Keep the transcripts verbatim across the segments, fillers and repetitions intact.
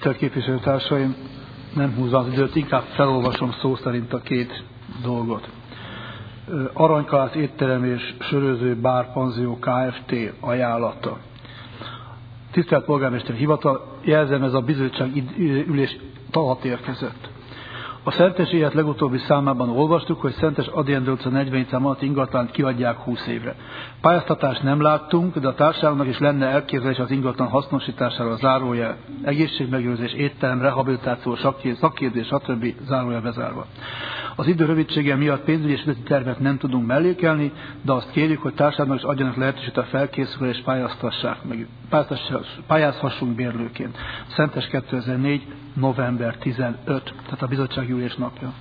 Tisztelt képviselőtársaim, nem húzva az időt, inkább felolvasom szó szerint a két dolgot. Aranykalász étterem és söröző bár panzió Kft. Ajánlata. Tisztelt Polgármester Hivatal, jelzem, ez a bizottság ülés alatt érkezett. A Szentes Élet legutóbbi számában olvastuk, hogy Szentes Ady Endre utca negyvenegy szám alatt ingatlant kiadják húsz évre. Pályáztatást nem láttunk, de a társaságnak is lenne elképzelés az ingatlan hasznosítására, zárójel egészségmegőrzés, étterem, rehabilitáció, szakképzés, stb. Zárójel bezárva. Az idő rövidsége miatt pénzügyi és üzleti tervet nem tudunk mellékelni, de azt kérjük, hogy társadalmak is adjanak lehetőséget a felkészülésre és pályáztassák meg, pályázhassunk bérlőként. Szentes kétezer-négy. november tizenötödike, tehát a bizottsági ülés napja.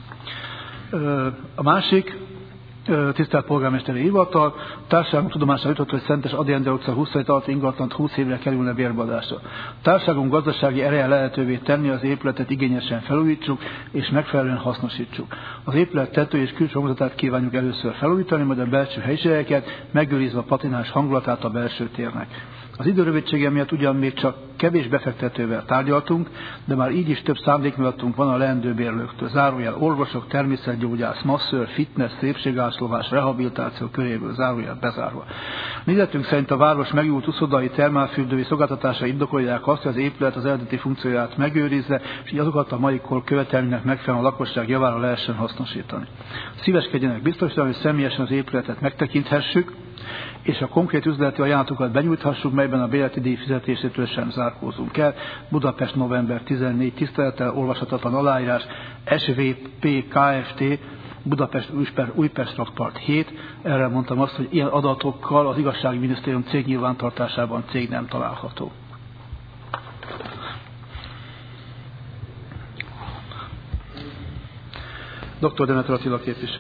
A másik, tisztelt Polgármesteri Hivatal, társaságunk tudomásra jutott, hogy Szentes Ady Endre utca huszonhét alatti ingatlant húsz évre kerülne bérbeadásra. Társaságunk gazdasági ereje lehetővé tenni, az épületet igényesen felújítsuk és megfelelően hasznosítsuk. Az épület tető és külső hangzatát kívánjuk először felújítani, majd a belső helyiségeket, megőrizve a patinás hangulatát a belső térnek. Az idő rövidsége miatt ugyan még csak kevés befektetővel tárgyaltunk, de már így is több szándéknyilattunk van a leendő bérlőktől. Zárójel orvosok, természetgyógyász, masször, fitness, szépségászlóvás, rehabilitáció köréből, zárójel bezárva. Nézetünk szerint a város megújult uszodai, termálfürdői szolgáltatása indokolják azt, hogy az épület az eredeti funkcióját megőrizze, és így azokat a mai kor követelménynek megfelelően a lakosság javára lehessen hasznosítani. Szíveskedjenek biztosítani, hogy személyesen az épületet megtekinthessük, és a konkrét üzleti ajánlatokat benyújthassuk, melyben a bérleti díj fizetésétől sem zárkózunk el. Budapest november tizennégy. Tisztelettel olvashatatlan aláírás es vé pé Kft. Budapest Újpest Rakpart hét. Erre mondtam azt, hogy ilyen adatokkal az Igazságügyminisztérium cégnyilvántartásában cég nem található. doktor Demeter Attila képviselő.